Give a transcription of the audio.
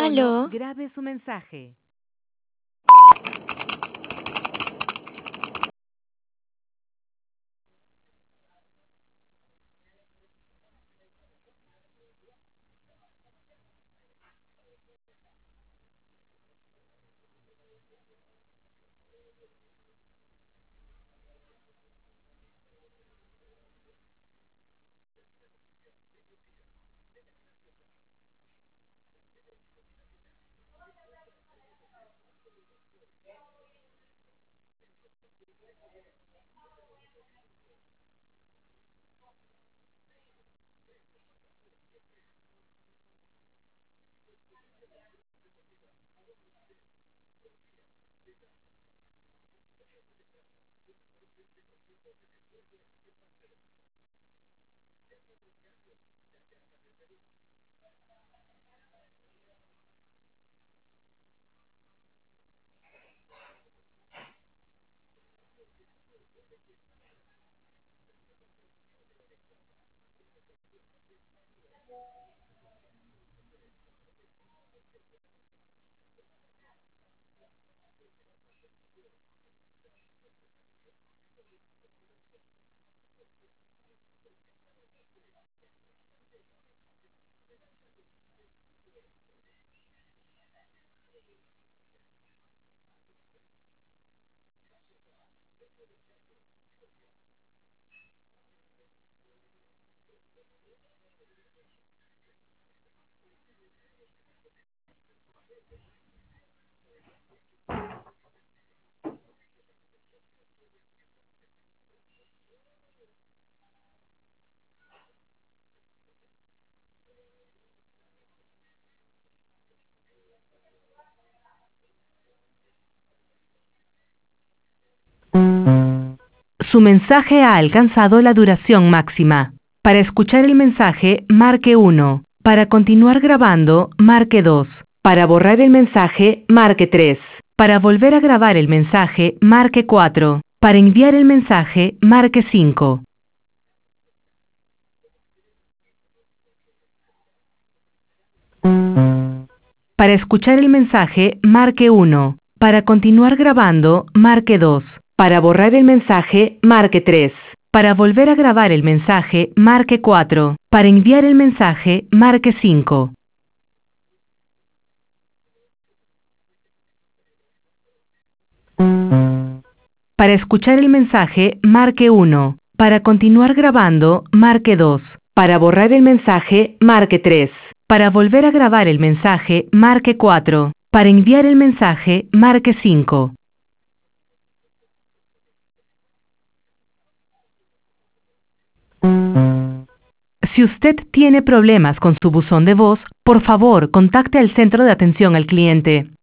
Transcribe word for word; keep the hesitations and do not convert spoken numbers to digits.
tono, ¿Aló? grabe su mensaje. Su mensaje ha alcanzado la duración máxima. Para escuchar el mensaje, marque uno. Para continuar grabando, marque dos. Para borrar el mensaje, marque tres. Para volver a grabar el mensaje, marque cuatro. Para enviar el mensaje, marque cinco. Para escuchar el mensaje, marque uno. Para continuar grabando, marque dos. Para borrar el mensaje, marque tres. Para volver a grabar el mensaje, marque cuatro. Para enviar el mensaje, marque cinco. Para escuchar el mensaje, marque uno. Para continuar grabando, marque dos. Para borrar el mensaje, marque tres. Para volver a grabar el mensaje, marque cuatro. Para enviar el mensaje, marque cinco. Si usted tiene problemas con su buzón de voz, por favor, contacte al centro de atención al cliente.